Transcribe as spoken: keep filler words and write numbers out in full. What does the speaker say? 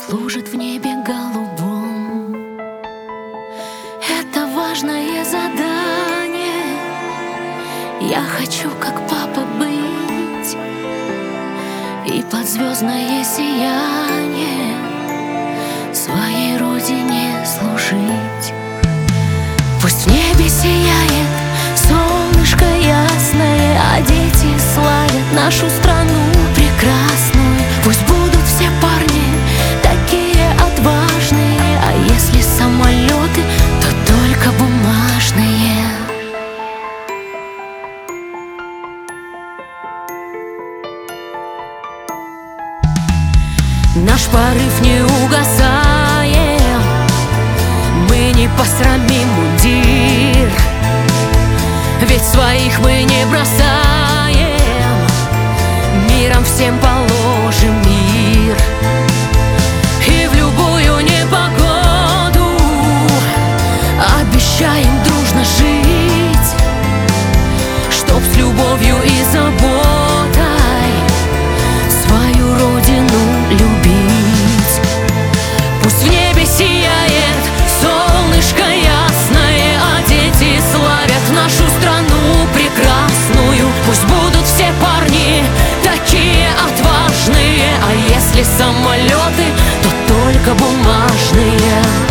служит в небе голубом. Это важное задание. Я хочу, как папа, быть и под звездное сияние своей родине служить. Пусть в небе сияет солнышко ясное, а дети славят нашу страну прекрасную. Пусть будут все парни такие отважные, а если самолеты, то только бумажные. Наш порыв не угасаем, мы не посрамим мундир, ведь своих мы не бросаем, миром всем положим мир. И в любую непогоду обещаем дружно жить, чтоб с любовью и заботой свою родину любить. Пусть в небе сияет солнышко ясное, а дети славят нашу страну прекрасную. Пусть будут все парни такие отважные, а если самолеты, то только бумажные.